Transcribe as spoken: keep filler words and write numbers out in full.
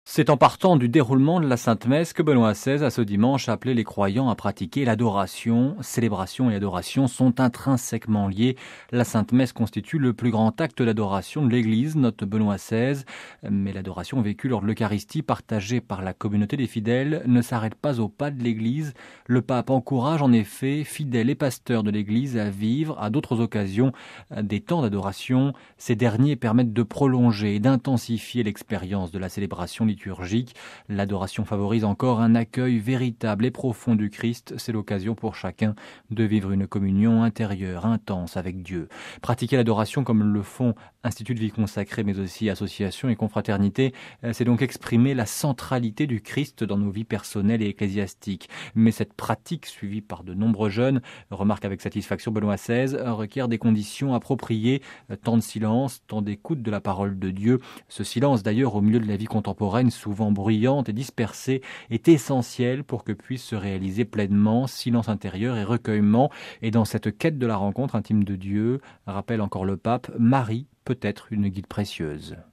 C'est en partant du déroulement de la Sainte Messe que Benoît seize a ce dimanche appelé les croyants à pratiquer l'adoration. Célébration et adoration sont intrinsèquement liées. La Sainte Messe constitue le plus grand acte d'adoration de l'Église, note Benoît seize. Mais l'adoration vécue lors de l'Eucharistie, partagée par la communauté des fidèles, ne s'arrête pas au pas de l'Église. Le pape encourage en effet fidèles et pasteurs de l'Église à vivre à d'autres occasions des temps d'adoration. Ces derniers permettent de prolonger et d'intensifier l'expérience de la célébration liturgique. L'adoration favorise encore un accueil véritable et profond du Christ. C'est l'occasion pour chacun de vivre une communion intérieure, intense avec Dieu. Pratiquer l'adoration comme le font Institut de vie consacrée, mais aussi associations et confraternités, c'est donc exprimer la centralité du Christ dans nos vies personnelles et ecclésiastiques. Mais cette pratique, suivie par de nombreux jeunes, remarque avec satisfaction Benoît seize, requiert des conditions appropriées, temps de silence, temps d'écoute de la parole de Dieu. Ce silence, d'ailleurs, au milieu de la vie contemporaine, souvent bruyante et dispersée, est essentiel pour que puisse se réaliser pleinement silence intérieur et recueillement. Et dans cette quête de la rencontre intime de Dieu, rappelle encore le pape, Marie peut être une guide précieuse.